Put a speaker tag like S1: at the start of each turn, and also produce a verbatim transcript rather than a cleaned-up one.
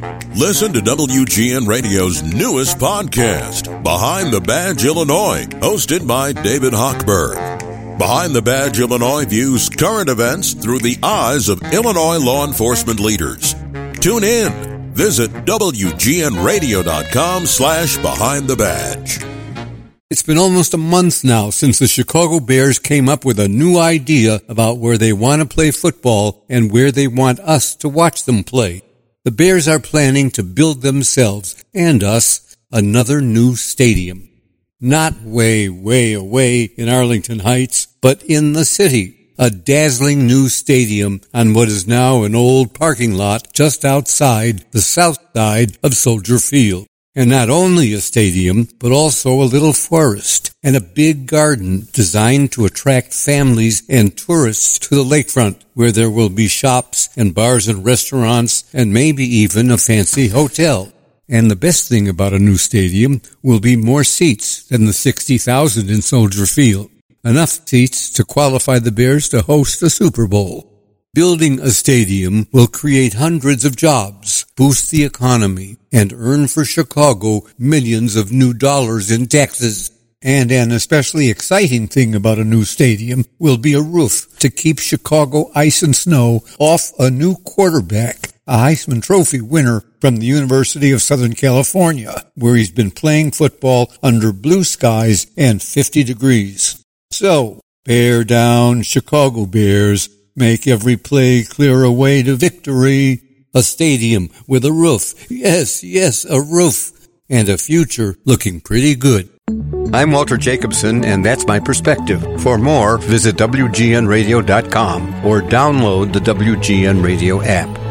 S1: Listen to W G N Radio's newest podcast, Behind the Badge Illinois, hosted by David Hochberg. Behind the Badge Illinois views current events through the eyes of Illinois law enforcement leaders. Tune in. Visit W G N radio dot com slash behind the badge.
S2: It's been almost a month now since the Chicago Bears came up with a new idea about where they want to play football and where they want us to watch them play. The Bears are planning to build themselves and us another new stadium. Not way, way away in Arlington Heights, but in the city. A dazzling new stadium on what is now an old parking lot just outside the south side of Soldier Field. And not only a stadium, but also a little forest and a big garden designed to attract families and tourists to the lakefront, where there will be shops and bars and restaurants and maybe even a fancy hotel. And the best thing about a new stadium will be more seats than the sixty thousand in Soldier Field. Enough seats to qualify the Bears to host the Super Bowl. Building a stadium will create hundreds of jobs, boost the economy, and earn for Chicago millions of new dollars in taxes. And an especially exciting thing about a new stadium will be a roof to keep Chicago ice and snow off a new quarterback, a Heisman Trophy winner from the University of Southern California, where he's been playing football under blue skies and fifty degrees. So, bear down, Chicago Bears. Make every play clear a way to victory. A stadium with a roof. Yes, yes, a roof. And a future looking pretty good. I'm Walter Jacobson, and that's my perspective. For more, visit W G N radio dot com or download the W G N Radio app.